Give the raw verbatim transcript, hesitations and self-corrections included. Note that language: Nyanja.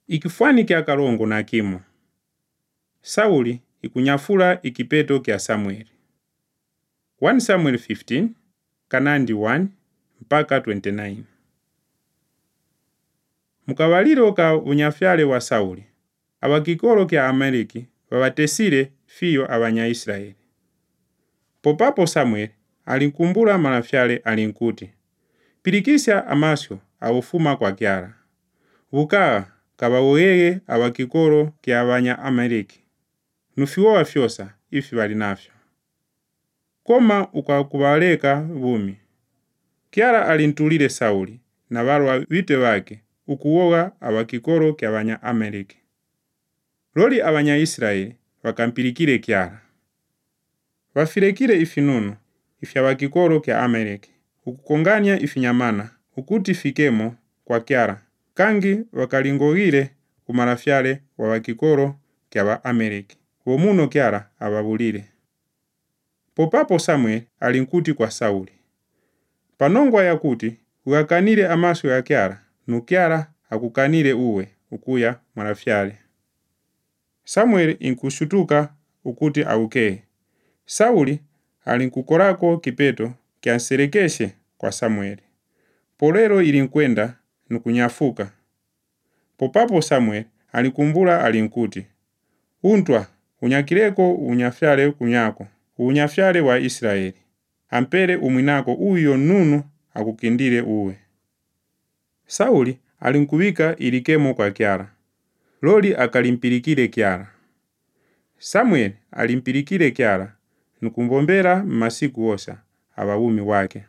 Ikifwani kya kalongo na kimo. Sauli ikunyafula ikipeto kya Samueli. first Samuel fifteen kanandi one mpaka twenty-nine. Mukawaliro ka unyafyale wa Sauli, abakikolo kya Amaleki babatesile fiyo abanya-Israeli. Popapo Samueli alinkumbula malafyale alinkuti, pilikisya amasyo awufuma kwa kyala. Bukaa kabawoyeye abakikolo kya abanya-Amaleki. Nufiwowa fyosa ifi bali nafyo. Koma ukakubaleka bumi. Kyala alintulile Sauli na balwa wite wake ukuwoga abakikolo kya abanya-Amaleki. Loli abanya-Israeli bakampilikile kyala. Bafilekile ifinunu ifya abakikolo kya Amaleki ukukonganya ifinyamana ukuti fikemo kwa kyala, kangi bakalingogile kumalafyale wa bakikolo kya ba-Amaleki womuno kyala ababulile. Popapo Samueli alinkuti kwa Sauli, panongwa yakuti ukakanile amasyo ya kyala, nukyala akukanile uwe ukuya malafyale. Samueli inkushutuka ukuti aukeye. Sauli alinkukolako kipeto kya nselekeshe kwa Samueli. Polero ilinkwenda nukunyafuka. Popapo Samueli alikumbula alinkuti, untwa unyakileko unyafyale kunyako, unyafyale wa Israeli. Ampele umwinako uyo nunu akukindile uwe. Sauli alinkubika ilikemo kwa kyala. Loli akalimpilikile kyala. Samueli alimpilikile kyala nukumbombela masiku wosa abawumi wake.